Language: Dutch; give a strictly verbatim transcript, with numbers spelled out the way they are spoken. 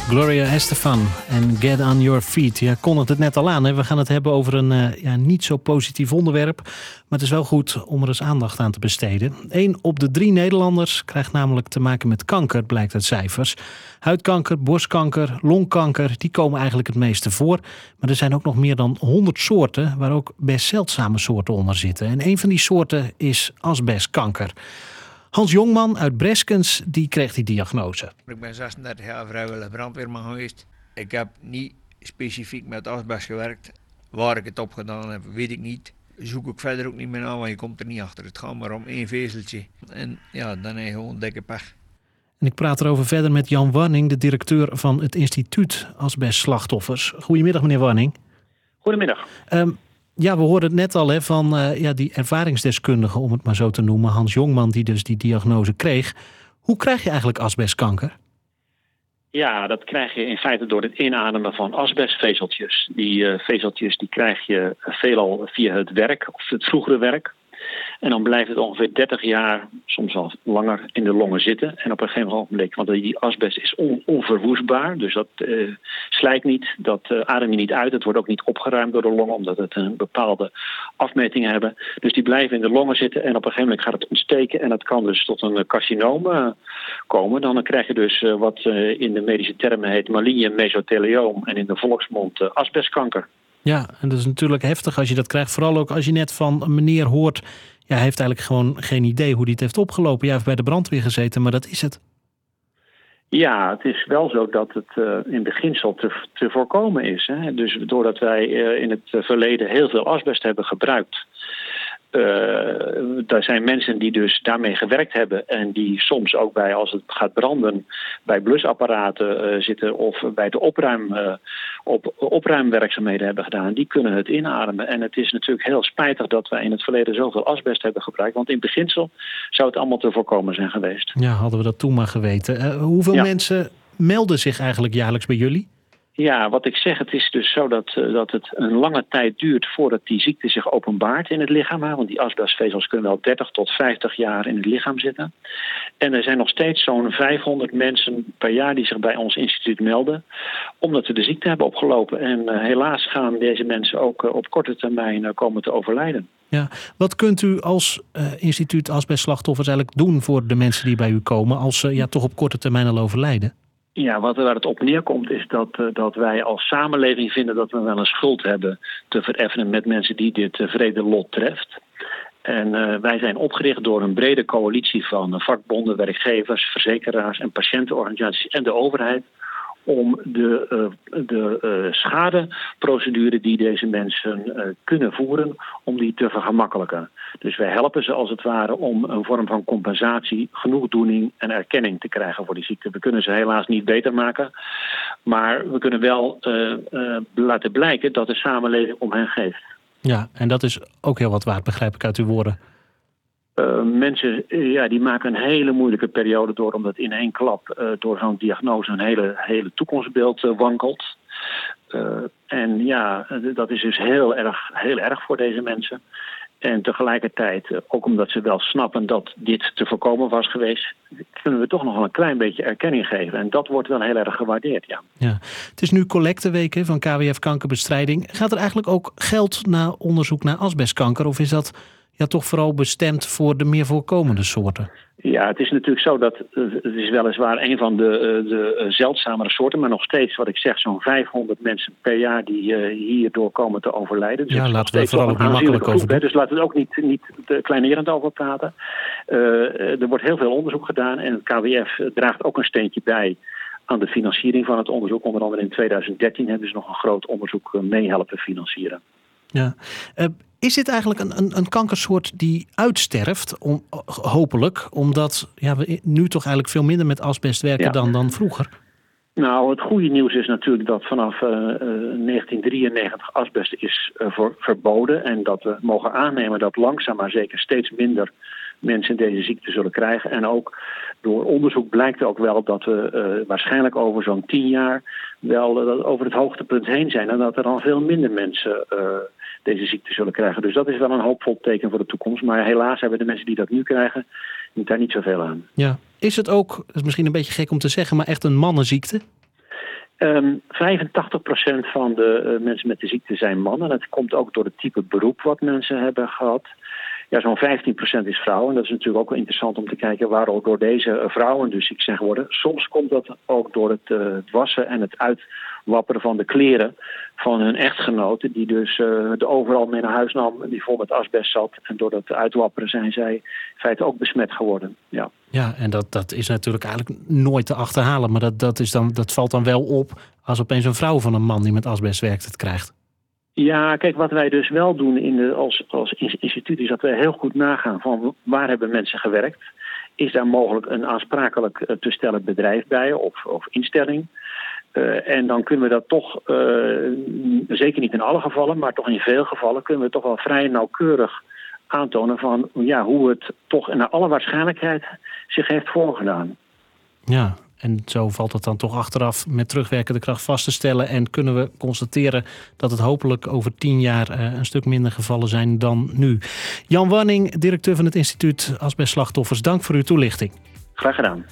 Gloria Estefan en Get on Your Feet. Je kondigt het net al aan. Hè? We gaan het hebben over een uh, ja, niet zo positief onderwerp. Maar het is wel goed om er eens aandacht aan te besteden. Eén op de drie Nederlanders krijgt namelijk te maken met kanker, blijkt uit cijfers. Huidkanker, borstkanker, longkanker, die komen eigenlijk het meeste voor. Maar er zijn ook nog meer dan honderd soorten, waar ook best zeldzame soorten onder zitten. En een van die soorten is asbestkanker. Hans Jongman uit Breskens, die kreeg die diagnose. Ik ben zesendertig jaar vrijwillig brandweerman geweest. Ik heb niet specifiek met asbest gewerkt. Waar ik het op gedaan heb, weet ik niet. Zoek ik verder ook niet meer aan, want je komt er niet achter. Het gaat maar om één vezeltje. En ja, dan heb je gewoon dikke pech. En ik praat erover verder met Jan Warning, de directeur van het instituut Asbestslachtoffers. Goedemiddag, meneer Warning. Goedemiddag. Um, Ja, we hoorden het net al hè, van uh, ja, die ervaringsdeskundige, om het maar zo te noemen, Hans Jongman, die dus die diagnose kreeg. Hoe krijg je eigenlijk asbestkanker? Ja, dat krijg je in feite door het inademen van asbestvezeltjes. Die uh, vezeltjes die krijg je veelal via het werk of het vroegere werk. En dan blijft het ongeveer dertig jaar, soms wel langer, in de longen zitten. En op een gegeven moment, want die asbest is on, onverwoestbaar. Dus dat uh, slijt niet, dat uh, adem je niet uit. Het wordt ook niet opgeruimd door de longen, omdat het een bepaalde afmeting hebben. Dus die blijven in de longen zitten en op een gegeven moment gaat het ontsteken. En dat kan dus tot een carcinoom uh, komen. Dan krijg je dus uh, wat uh, in de medische termen heet maligne mesothelioom en in de volksmond uh, asbestkanker. Ja, en dat is natuurlijk heftig als je dat krijgt. Vooral ook als je net van een meneer hoort, ja, hij heeft eigenlijk gewoon geen idee hoe hij het heeft opgelopen. Jij heeft bij de brandweer gezeten, maar dat is het. Ja, het is wel zo dat het uh, in beginsel te, te voorkomen is. Hè? Dus doordat wij uh, in het verleden heel veel asbest hebben gebruikt. Uh, er zijn mensen die dus daarmee gewerkt hebben en die soms ook bij, als het gaat branden, bij blusapparaten uh, zitten of bij de opruim, uh, op, opruimwerkzaamheden hebben gedaan. Die kunnen het inademen. En het is natuurlijk heel spijtig dat wij in het verleden zoveel asbest hebben gebruikt. Want in beginsel zou het allemaal te voorkomen zijn geweest. Ja, hadden we dat toen maar geweten. Uh, hoeveel ja. mensen melden zich eigenlijk jaarlijks bij jullie? Ja, wat ik zeg, het is dus zo dat, uh, dat het een lange tijd duurt voordat die ziekte zich openbaart in het lichaam. Want die asbestvezels kunnen wel dertig tot vijftig jaar in het lichaam zitten. En er zijn nog steeds zo'n vijfhonderd mensen per jaar die zich bij ons instituut melden, omdat ze de ziekte hebben opgelopen. En uh, helaas gaan deze mensen ook uh, op korte termijn uh, komen te overlijden. Ja, wat kunt u als uh, instituut asbestslachtoffers eigenlijk doen voor de mensen die bij u komen, als ze uh, ja, toch op korte termijn al overlijden? Ja, wat, waar het op neerkomt is dat, uh, dat wij als samenleving vinden dat we wel een schuld hebben te vereffenen met mensen die dit uh, wrede lot treft. En uh, wij zijn opgericht door een brede coalitie van uh, vakbonden, werkgevers, verzekeraars en patiëntenorganisaties en de overheid om de, uh, de uh, schadeprocedure die deze mensen uh, kunnen voeren, om die te vergemakkelijken. Dus wij helpen ze als het ware om een vorm van compensatie, genoegdoening en erkenning te krijgen voor die ziekte. We kunnen ze helaas niet beter maken, maar we kunnen wel uh, uh, laten blijken dat de samenleving om hen geeft. Ja, en dat is ook heel wat waard, begrijp ik uit uw woorden. Uh, mensen uh, ja, die maken een hele moeilijke periode door, omdat in één klap uh, door zo'n diagnose een hele, hele toekomstbeeld uh, wankelt. Uh, en ja, dat is dus heel erg, heel erg voor deze mensen. En tegelijkertijd, uh, ook omdat ze wel snappen dat dit te voorkomen was geweest, kunnen we toch nog wel een klein beetje erkenning geven. En dat wordt wel heel erg gewaardeerd, ja. Ja. Het is nu collecteweek hè, van K W F Kankerbestrijding. Gaat er eigenlijk ook geld naar onderzoek naar asbestkanker, of is dat ja, toch vooral bestemd voor de meer voorkomende soorten? Ja, het is natuurlijk zo dat uh, het is weliswaar een van de, uh, de uh, zeldzamere soorten, maar nog steeds, wat ik zeg, zo'n vijfhonderd mensen per jaar die uh, hierdoor komen te overlijden. Dus ja, laten we er vooral ook niet makkelijk over doen. Dus laten we er ook niet, niet te kleinerend over praten. Uh, er wordt heel veel onderzoek gedaan en het K W F draagt ook een steentje bij aan de financiering van het onderzoek. Onder andere in twintig dertien hebben ze nog een groot onderzoek uh, meehelpen financieren. Ja. Uh, is dit eigenlijk een, een, een kankersoort die uitsterft, om, hopelijk, omdat ja, we nu toch eigenlijk veel minder met asbest werken ja. dan, dan vroeger? Nou, het goede nieuws is natuurlijk dat vanaf uh, negentien drieënnegentig asbest is uh, voor, verboden. En dat we mogen aannemen dat langzaam maar zeker steeds minder mensen deze ziekte zullen krijgen. En ook door onderzoek blijkt ook wel dat we uh, waarschijnlijk over zo'n tien jaar wel uh, over het hoogtepunt heen zijn. En dat er dan veel minder mensen uh, deze ziekte zullen krijgen. Dus dat is wel een hoopvol teken voor de toekomst. Maar helaas hebben de mensen die dat nu krijgen daar niet zoveel aan. Ja. Is het ook, dat is misschien een beetje gek om te zeggen, maar echt een mannenziekte? Um, vijfentachtig procent van de uh, mensen met de ziekte zijn mannen. Dat komt ook door het type beroep wat mensen hebben gehad. Ja, zo'n vijftien procent is vrouwen. En dat is natuurlijk ook wel interessant om te kijken waarom door deze vrouwen dus ziek zijn geworden. Soms komt dat ook door het, uh, het wassen en het uitwapperen van de kleren van hun echtgenoten. Die dus uh, de overal mee naar huis nam, die vol met asbest zat. En door dat uitwapperen zijn zij in feite ook besmet geworden. Ja, ja en dat, dat is natuurlijk eigenlijk nooit te achterhalen. Maar dat, dat, is dan, dat valt dan wel op als opeens een vrouw van een man die met asbest werkt het krijgt. Ja, kijk, wat wij dus wel doen in de, als, als instituut is dat wij heel goed nagaan van waar hebben mensen gewerkt. Is daar mogelijk een aansprakelijk uh, te stellen bedrijf bij of, of instelling? Uh, en dan kunnen we dat toch, uh, zeker niet in alle gevallen, maar toch in veel gevallen kunnen we toch wel vrij nauwkeurig aantonen van ja, hoe het toch naar alle waarschijnlijkheid zich heeft voorgedaan. Ja. En zo valt het dan toch achteraf met terugwerkende kracht vast te stellen. En kunnen we constateren dat het hopelijk over tien jaar uh, een stuk minder gevallen zijn dan nu. Jan Wanning, directeur van het instituut Asbestslachtoffers. Dank voor uw toelichting. Graag gedaan.